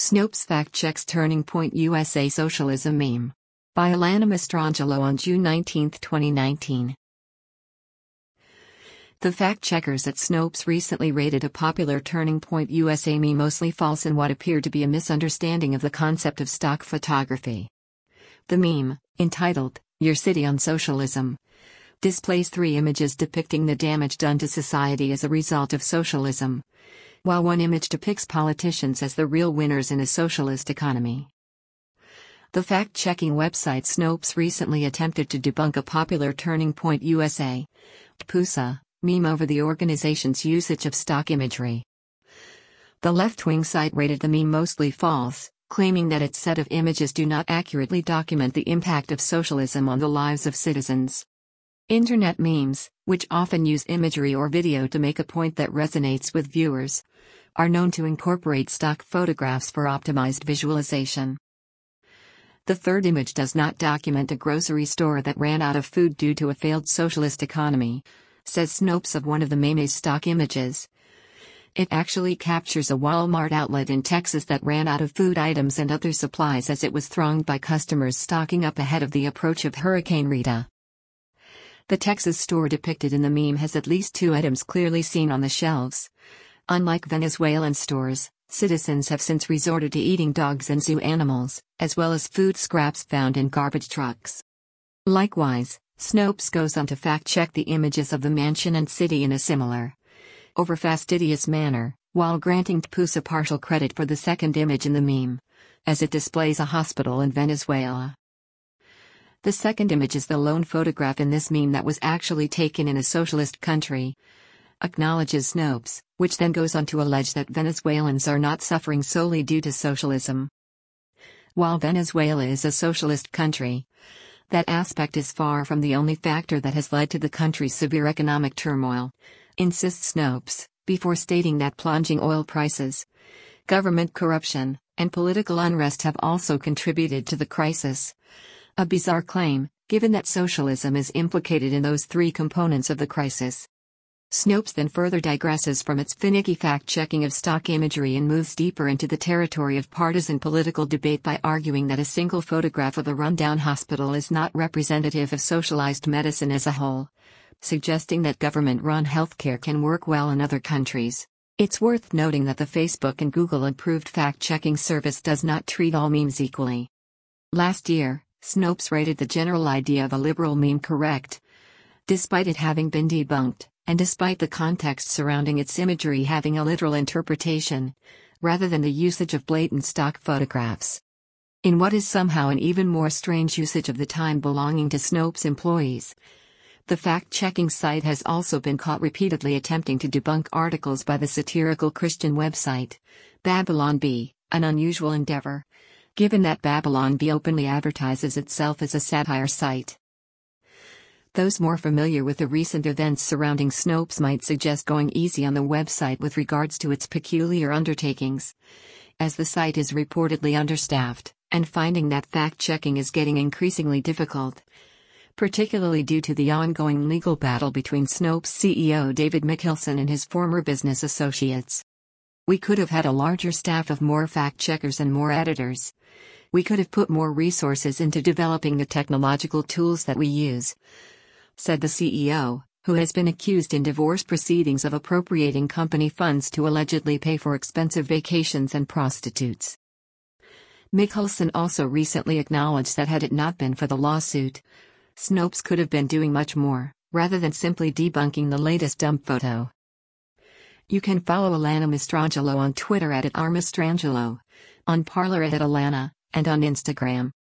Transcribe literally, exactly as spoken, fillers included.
Snopes fact-checks Turning Point U S A Socialism meme. By Alana Mastrangelo on June nineteenth, twenty nineteen. The fact-checkers at Snopes recently rated a popular Turning Point U S A meme mostly false in what appeared to be a misunderstanding of the concept of stock photography. The meme, entitled, "Your City on Socialism," displays three images depicting the damage done to society as a result of socialism, while one image depicts politicians as the real winners in a socialist economy. The fact-checking website Snopes recently attempted to debunk a popular Turning Point U S A (T P U S A) meme over the organization's usage of stock imagery. The left-wing site rated the meme mostly false, claiming that its set of images do not accurately document the impact of socialism on the lives of citizens. Internet memes, which often use imagery or video to make a point that resonates with viewers, are known to incorporate stock photographs for optimized visualization. The third image does not document a grocery store that ran out of food due to a failed socialist economy, says Snopes of one of the meme's stock images. It actually captures a Walmart outlet in Texas that ran out of food items and other supplies as it was thronged by customers stocking up ahead of the approach of Hurricane Rita. The Texas store depicted in the meme has at least two items clearly seen on the shelves. Unlike Venezuelan stores, citizens have since resorted to eating dogs and zoo animals, as well as food scraps found in garbage trucks. Likewise, Snopes goes on to fact-check the images of the mansion and city in a similar, over-fastidious manner, while granting T P U S A partial credit for the second image in the meme, as it displays a hospital in Venezuela. The second image is the lone photograph in this meme that was actually taken in a socialist country, acknowledges Snopes, which then goes on to allege that Venezuelans are not suffering solely due to socialism. While Venezuela is a socialist country, that aspect is far from the only factor that has led to the country's severe economic turmoil, insists Snopes, before stating that plunging oil prices, government corruption, and political unrest have also contributed to the crisis. A bizarre claim, given that socialism is implicated in those three components of the crisis. Snopes then further digresses from its finicky fact-checking of stock imagery and moves deeper into the territory of partisan political debate by arguing that a single photograph of a rundown hospital is not representative of socialized medicine as a whole, suggesting that government-run healthcare can work well in other countries. It's worth noting that the Facebook and Google-approved fact-checking service does not treat all memes equally. Last year, Snopes rated the general idea of a liberal meme correct, despite it having been debunked, and despite the context surrounding its imagery having a literal interpretation, rather than the usage of blatant stock photographs. In what is somehow an even more strange usage of the time belonging to Snopes employees, the fact-checking site has also been caught repeatedly attempting to debunk articles by the satirical Christian website, Babylon Bee, an unusual endeavor, given that Babylon Bee openly advertises itself as a satire site. Those more familiar with the recent events surrounding Snopes might suggest going easy on the website with regards to its peculiar undertakings, as the site is reportedly understaffed, and finding that fact-checking is getting increasingly difficult, particularly due to the ongoing legal battle between Snopes C E O David Mikkelson and his former business associates. We could have had a larger staff of more fact-checkers and more editors. We could have put more resources into developing the technological tools that we use, said the C E O, who has been accused in divorce proceedings of appropriating company funds to allegedly pay for expensive vacations and prostitutes. Mikkelson also recently acknowledged that had it not been for the lawsuit, Snopes could have been doing much more, rather than simply debunking the latest dump photo. You can follow Alana Mastrangelo on Twitter at, at r mastrangelo, on Parler at, at Alana, and on Instagram.